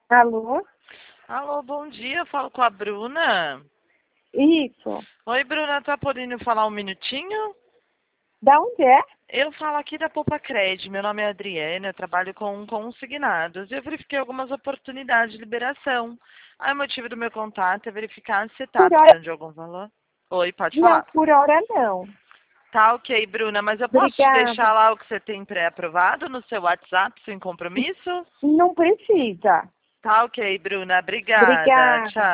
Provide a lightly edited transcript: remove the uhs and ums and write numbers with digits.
Alô? Alô, bom dia. Eu falo com a Bruna. Isso. Oi, Bruna, tá podendo falar um minutinho? Da onde é? Eu falo aqui da Poupa Cred. Meu nome é Adriana, eu trabalho com consignados. Eu verifiquei algumas oportunidades de liberação. Aí o motivo do meu contato é verificar se está Por hora. precisando de algum valor. Oi, pode Não, falar. por hora não. Tá ok, Bruna, mas eu posso te Obrigada. deixar lá o que você tem pré-aprovado no seu WhatsApp sem compromisso? Não precisa. Tá ok, Bruna. Obrigada. Obrigada. Tchau.